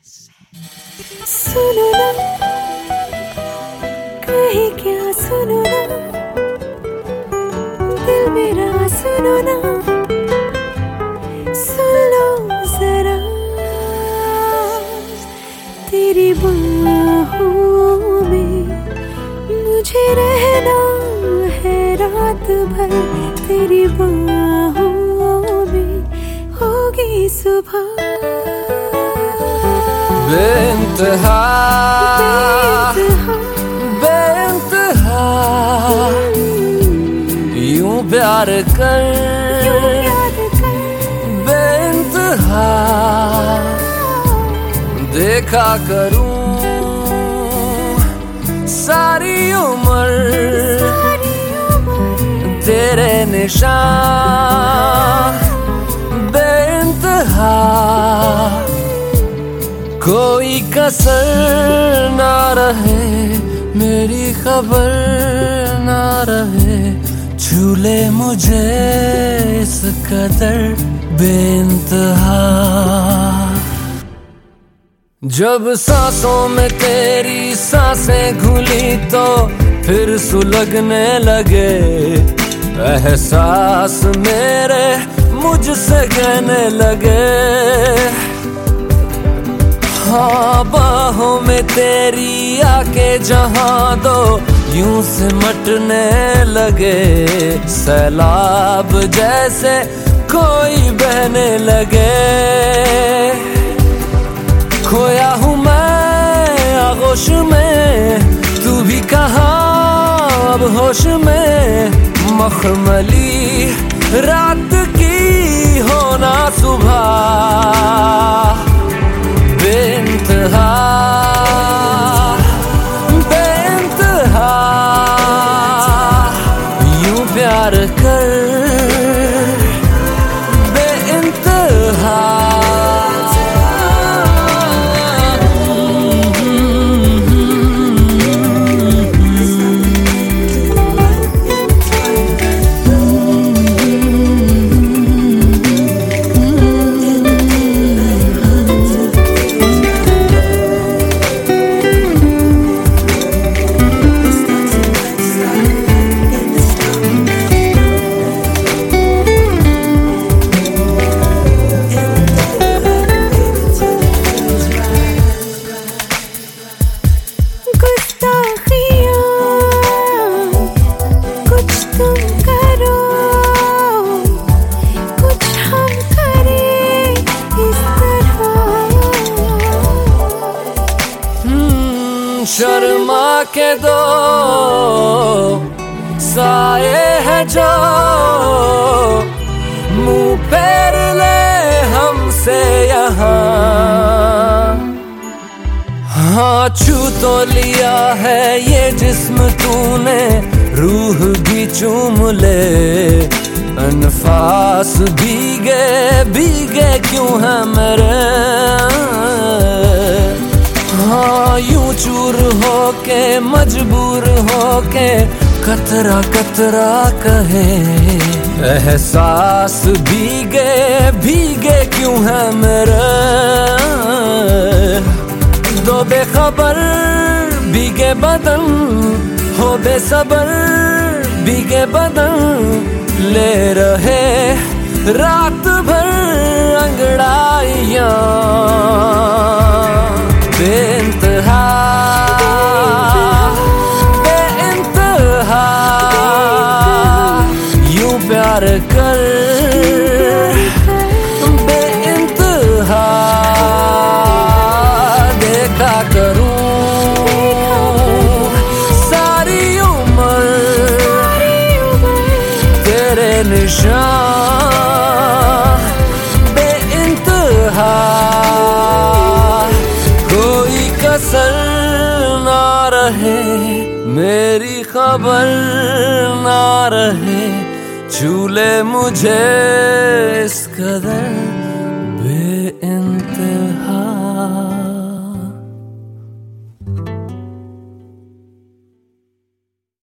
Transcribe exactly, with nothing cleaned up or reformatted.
सुनो ना, कहीं क्या सुनो ना, दिल मेरा सुनो ना, सुन लो जरा, तेरी बाहों में मुझे रहना है रात भर, तेरी बाहों में होगी सुबह। बेइंतहा बेइंतहा यूं प्यार कर बेइंतहा देखा करूं सारी उम्र तेरे निशान बेइंतहा कोई कसर ना रहे मेरी खबर ना रहे झूले मुझे इस कदर बेइंतहा। जब सांसों में तेरी सांसें घुली तो फिर सुलगने लगे एहसास मेरे मुझसे कहने लगे हाँ बाहों में तेरी आके जहाँ दो यूं से मटने लगे सैलाब जैसे कोई बहने लगे खोया हूँ मैं आगोश में तू भी कहाँ अब होश में मखमली रात की होना सुबह बेइंतहा बेइंतहा यूं प्यार कर बेइंतहा। शर्मा के दो साए है जो मुंह फेर ले हमसे यहाँ हाँ छू तो लिया है ये जिस्म तूने रूह भी चूम ले अनफास भीगे भीगे क्यों है मेरे हाँ यूं चूर होके मजबूर होके कतरा कतरा कहे एहसास भीगे भीगे क्यों है मेरे दो बेखबर भीगे बदन हो बेसबर भीगे बदन ले रहे रात भर अंगड़ाइयाँ बेइंतहा बेइंतहा यूं प्यार कर बेइंतहा देखा करूं सारी उम्र तेरे निशान बेइंतहा कसर ना रहे मेरी खबर ना रहे झूले मुझे इस कदर बेइंतहा।